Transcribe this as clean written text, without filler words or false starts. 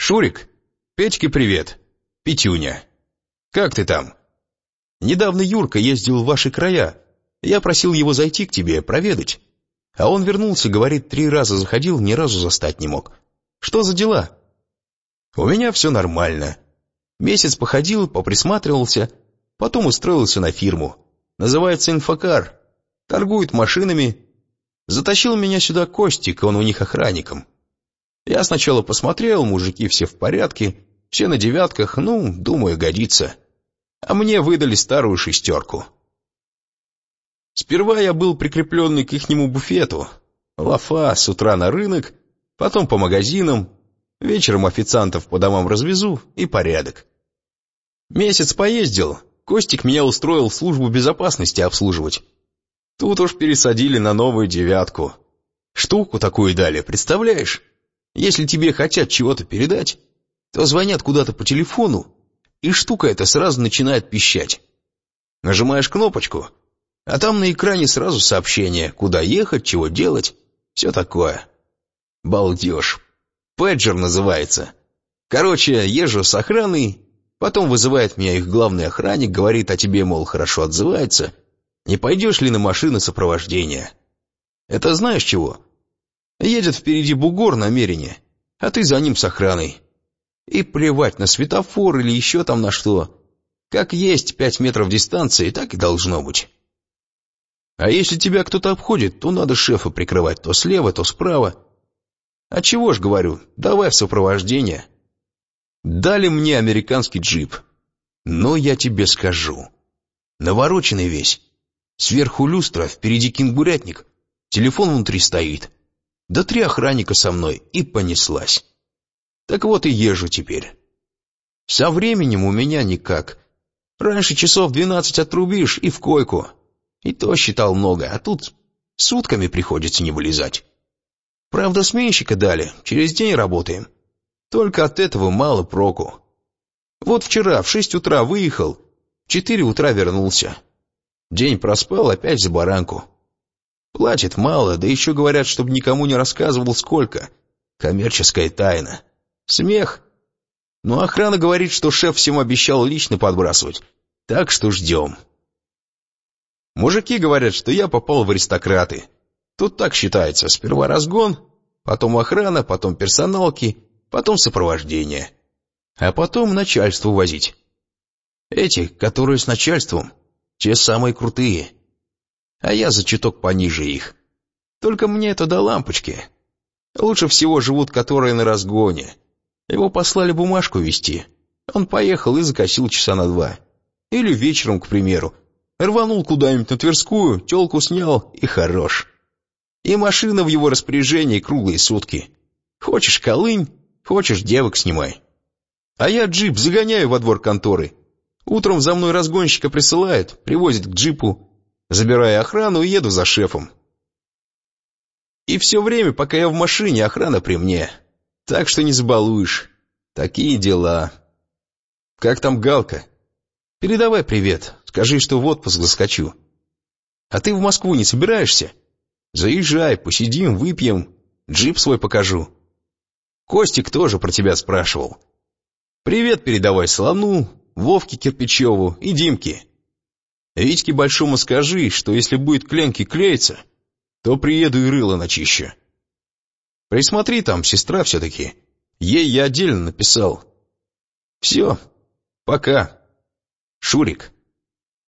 Шурик, Петьке привет. Петюня. Как ты там? Недавно Юрка ездил в ваши края. Я просил его зайти к тебе, проведать. А он вернулся, говорит, 3 раза заходил, ни разу застать не мог. Что за дела? У меня все нормально. Месяц походил, поприсматривался, потом устроился на фирму. Называется «Инфокар». Торгует машинами. Затащил меня сюда Костик, он у них охранником. Я сначала посмотрел, мужики все в порядке, все на 9, думаю, годится. А мне выдали старую 6. Сперва я был прикрепленный к ихнему буфету. Лафа, с утра на рынок, потом по магазинам, вечером официантов по домам развезу и порядок. Месяц поездил, Костик меня устроил в службу безопасности обслуживать. Тут уж пересадили на новую 9. Штуку такую дали, представляешь? Если тебе хотят чего-то передать, то звонят куда-то по телефону, и штука эта сразу начинает пищать. Нажимаешь кнопочку, а там на экране сразу сообщение, куда ехать, чего делать, все такое. Балдеж. Пэджер называется. Короче, езжу с охраной, потом вызывает меня их главный охранник, говорит о тебе, мол, хорошо отзывается, не пойдешь ли на машины сопровождения. Это знаешь чего? Едет впереди бугор намерение, а ты за ним с охраной. И плевать на светофор или еще там на что. Как есть 5 метров дистанции, так и должно быть. А если тебя кто-то обходит, то надо шефа прикрывать то слева, то справа. А чего ж, говорю, давай в сопровождение. Дали мне американский джип. Но я тебе скажу. Навороченный весь. Сверху люстра, впереди кенгурятник. Телефон внутри стоит. Да 3 охранника со мной, и понеслась. Так вот и езжу теперь. Со временем у меня никак. Раньше часов 12 отрубишь и в койку. И то считал много, а тут сутками приходится не вылезать. Правда, сменщика дали, через день работаем. Только от этого мало проку. Вот вчера в 6 утра выехал, в 4 утра вернулся. День проспал, опять за баранку. Платит мало, да еще говорят, чтобы никому не рассказывал сколько. Коммерческая тайна. Смех. Но охрана говорит, что шеф всем обещал лично подбрасывать. Так что ждем. Мужики говорят, что я попал в аристократы. Тут так считается. Сперва разгон, потом охрана, потом персоналки, потом сопровождение. А потом начальству возить. Эти, которые с начальством, те самые крутые. А я за чуток пониже их. Только мне это до лампочки. Лучше всего живут, которые на разгоне. Его послали бумажку везти. Он поехал и закосил часа на 2. Или вечером, к примеру. Рванул куда-нибудь на Тверскую, тёлку снял и хорош. И машина в его распоряжении круглые сутки. Хочешь — колынь, хочешь — девок снимай. А я джип загоняю во двор конторы. Утром за мной разгонщика присылает, привозит к джипу. Забираю охрану и еду за шефом. И все время, пока я в машине, охрана при мне. Так что не забалуешь. Такие дела. Как там Галка? Передавай привет. Скажи, что в отпуск заскочу. А ты в Москву не собираешься? Заезжай, посидим, выпьем. Джип свой покажу. Костик тоже про тебя спрашивал. Привет передавай Слону, Вовке Кирпичеву и Димке. Витьке Большому скажи, что если будет к Ленке клеиться, то приеду и рыло начищу. Присмотри там, сестра все-таки. Ей я отдельно написал. Все, пока. Шурик.